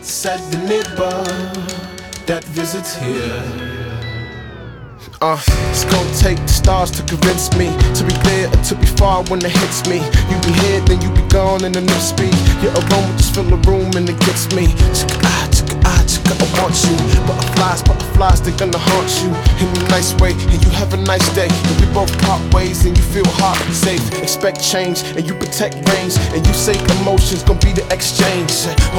said the neighbor that visits here. It's gonna take the stars to convince me to be there or to be far when it hits me. You be here, then you be gone in the new speed. Your aroma just fill the room and it gets me. I want you. Butterflies, they're gonna haunt you in a nice way, and you have a nice day. And we both part ways, and you feel hard and safe. Expect change, and you protect range, and you say emotions gonna be the exchange.